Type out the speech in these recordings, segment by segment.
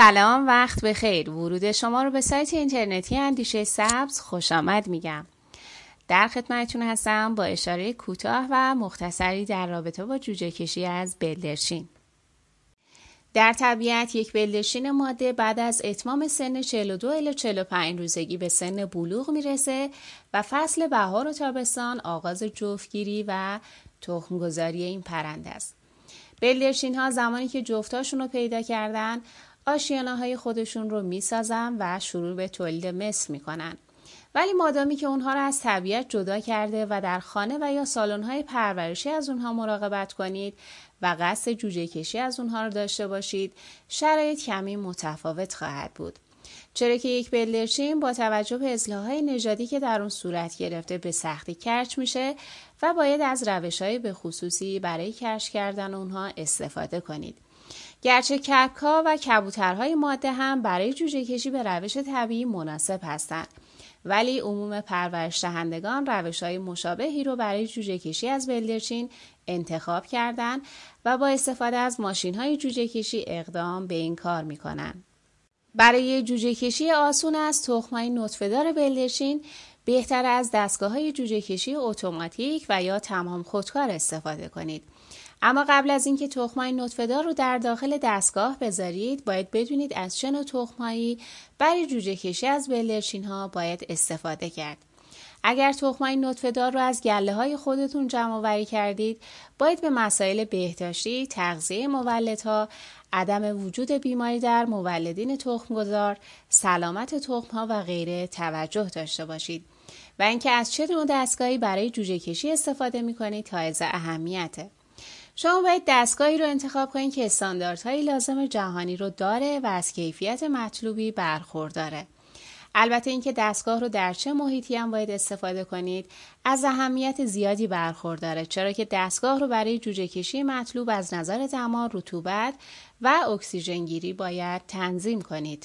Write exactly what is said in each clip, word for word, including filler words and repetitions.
سلام، وقت بخیر. ورود شما رو به سایت اینترنتی اندیشه سبز خوش آمد میگم. در خدمتتون هستم با اشاره کوتاه و مختصری در رابطه با جوجه کشی از بلدرچین. در طبیعت یک بلدرچین ماده بعد از اتمام سن چهل و دو الی چهل و پنج روزگی به سن بلوغ میرسه و فصل بهار و تابستان آغاز جفتگیری و تخمگذاری این پرنده است. بلدرچین ها زمانی که جفتاشون رو پیدا کردن آشیانه های خودشون رو میسازن و شروع به تولید مثل میکنن. ولی مادامی که اونها رو از طبیعت جدا کرده و در خانه و یا سالن های پرورشی از اونها مراقبت کنید و قصد جوجه کشی از اونها رو داشته باشید، شرایط کمی متفاوت خواهد بود. چرا که یک بلدرچین با توجه به اصلاح‌های نژادی که در اون صورت گرفته به سختی کرچ میشه و باید از روش‌های به خصوصی برای کرچ کردن اونها استفاده کنید. گرچه کبک‌ها و کبوترهای ماده هم برای جوجه کشی به روش طبیعی مناسب هستند، ولی عموم پرورش دهندگان روش‌های مشابهی رو برای جوجه کشی از بلدرچین انتخاب کردند و با استفاده از ماشین‌های جوجه کشی اقدام به این کار می‌کنند. برای جوجه کشی آسون از تخم‌های نطفه‌دار بلدرچین بهتر از دستگاه‌های جوجه کشی اتوماتیک و یا تمام خودکار استفاده کنید. اما قبل از اینکه تخم‌های نطفه‌دار رو در داخل دستگاه بذارید، باید بدونید از چه نوع تخم‌هایی برای جوجه کشی از بلدرچین‌ها باید استفاده کرد. اگر تخم‌های نطفه‌دار رو از گله‌های خودتون جمع آوری کردید، باید به مسائل بهداشتی، تغذیه مولدها، عدم وجود بیماری در مولدین تخم‌گذار، سلامت تخم‌ها و غیره توجه داشته باشید و اینکه از چه نوع دستگاهی برای جوجه کشی استفاده می‌کنید حائز اهمیته. شما باید دستگاهی رو انتخاب کنید که استانداردهای لازم جهانی رو داره و از کیفیت مطلوبی برخورداره. البته اینکه دستگاه رو در چه محیطی هم باید استفاده کنید از اهمیت زیادی برخورداره، چرا که دستگاه رو برای جوجه کشی مطلوب از نظر دما، رطوبت و اکسیژن گیری باید تنظیم کنید.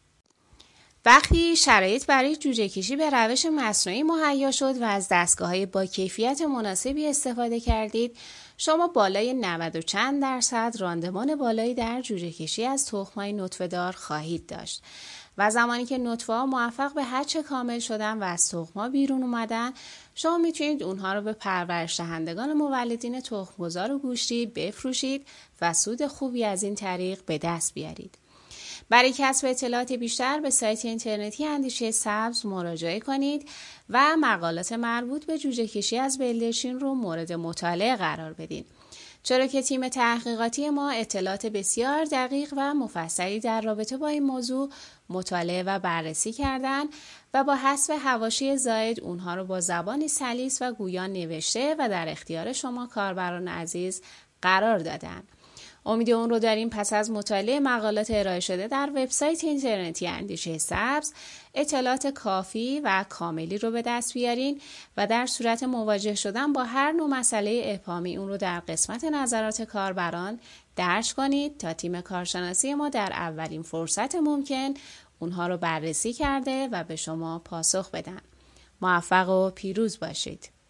وقتی شرایط برای جوجه کشی به روش مصنوعی مهیا شد و از دستگاه‌های با کیفیت مناسبی استفاده کردید، شما بالای نود و چند درصد راندمان بالایی در جوجه کشی از تخم‌های نطفه‌دار خواهید داشت و زمانی که نطفه‌ها موفق به هچ کامل شدن و از تخم‌ها بیرون اومدن، شما میتونید اونها رو به پرورش دهندگان مولدین تخم‌گذار و گوشتی بفروشید و سود خوبی از این طریق به دست بیارید. برای کسب اطلاعات بیشتر به سایت اینترنتی اندیشه سبز مراجعه کنید و مقالات مربوط به جوجه کشی از بلدرچین رو مورد مطالعه قرار بدید، چرا که تیم تحقیقاتی ما اطلاعات بسیار دقیق و مفصلی در رابطه با این موضوع مطالعه و بررسی کردند و با حذف حواشی زائد اونها رو با زبانی سلیس و گویا نوشته و در اختیار شما کاربران عزیز قرار دادن. امید اون رو داریم پس از مطالعه مقالات ارائه شده در وبسایت اینترنتی اندیشه سبز اطلاعات کافی و کاملی رو به دست بیارین و در صورت مواجه شدن با هر نوع مسئله ابهامی اون رو در قسمت نظرات کاربران درج کنید تا تیم کارشناسی ما در اولین فرصت ممکن اونها رو بررسی کرده و به شما پاسخ بدن. موفق و پیروز باشید.